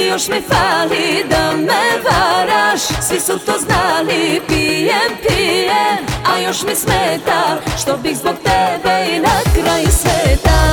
još mi fali da me varaš. Svi su to znali, pijem, pijem, a još mi smeta što bih zbog tebe i na kraju sveta.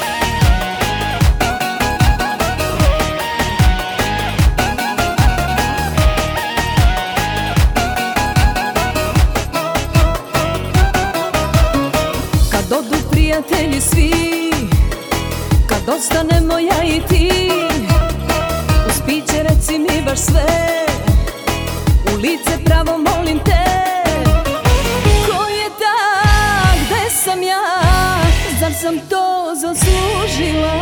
Kad odu prijatelji svi, kad ostanemo ja i ti, uz piće reci mi baš sve, u lice pravo molim te. Ko je ta, gde sam ja, zar sam to zaslužila?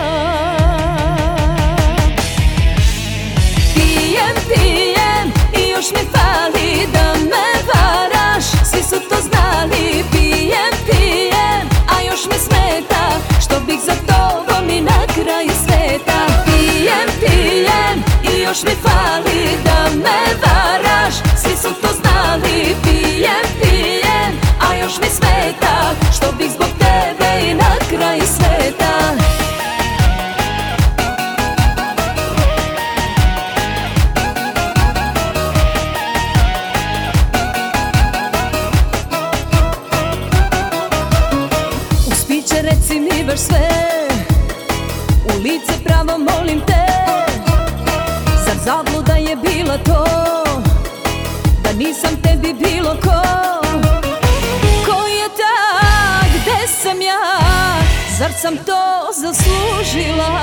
Pijem, pijem i još mi fali da me varaš. Svi su to znali, pijem, pijem, a još mi smeta što bih za tobom i na kraju sveta. Pijem, pijem i još mi fali da me varaš. Svi su to znali, pijem, pijem, a još mi smeta što bih zbog tebe i na kraju sveta. Uz piće reci mi baš sve, u lice pravo molim te. Zar zabluda je bila to, da nisam tebi bilo ko? Ko je ta, gde sam ja, zar sam to zaslužila?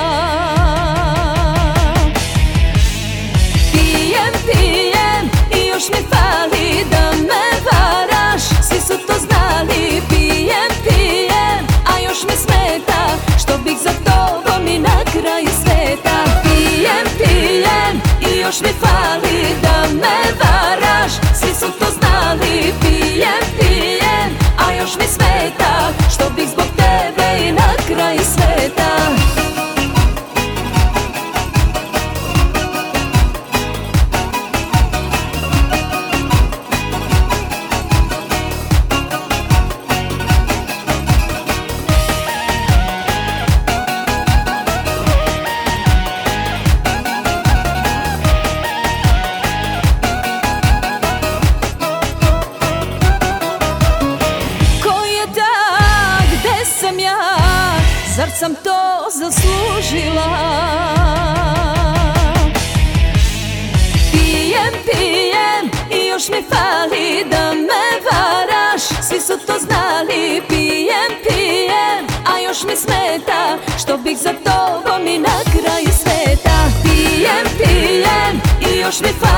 Pijem, pijem i još mi fali da me varaš. Svi su to znali, pijem, pijem, a još mi smeta što bih za tobom i na kraju sveta. Pijem, pijem i još mi fali da me varaš. Svi su to znali, pijem, pijem, a još mi smeta što bih zbog tebe i na kraju sveta. Zar sam to zaslužila? Pijem, pijem i još mi fali da me varaš. Svi su to znali, pijem, pijem, a još mi smeta što bih za tobom i na kraju sveta. Pijem, pijem i još mi fali